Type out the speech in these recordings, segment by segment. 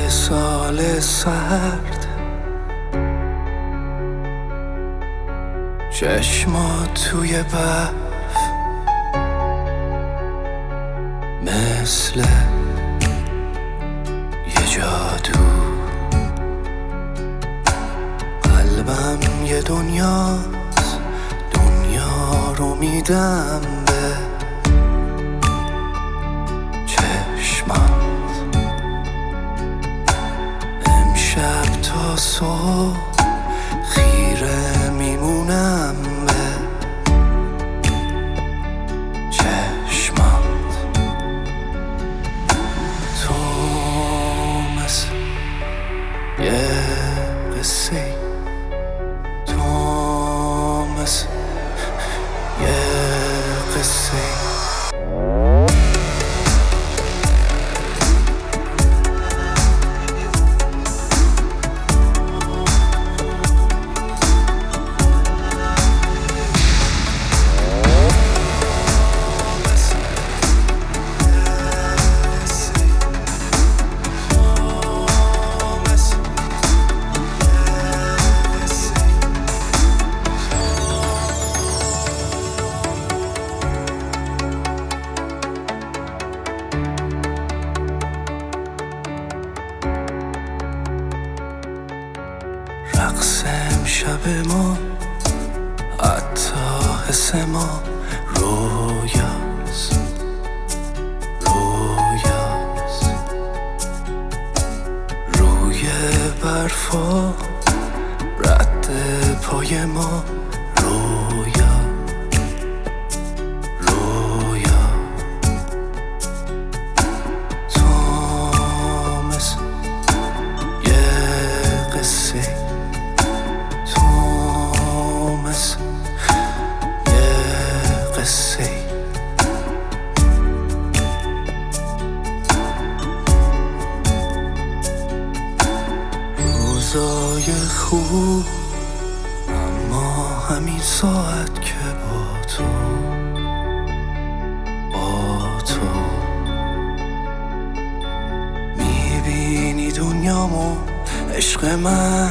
سال سرد، چشمات توی برف مثل یه جادو، قلبم یه دنیاست، دنیا رو میدم به چشمات. امشب تا صبح خیره میمونم به چشمات. تو مثل یه قصه، تو مثل یه قصه. رقص امشب ما، حتی حس ما رویاست، رویاست. روی برفا رد پای ما رویا، رویا. تو مثل یه قصه، روزای خوب اما همین ساعت که با تو، با تو میبینی دنیامو عشق من،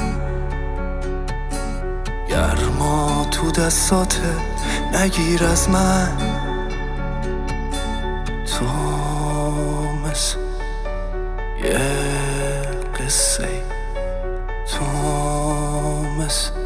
گرما تو دستاته نگیر از من. تو مثل یه قصه، تو مثل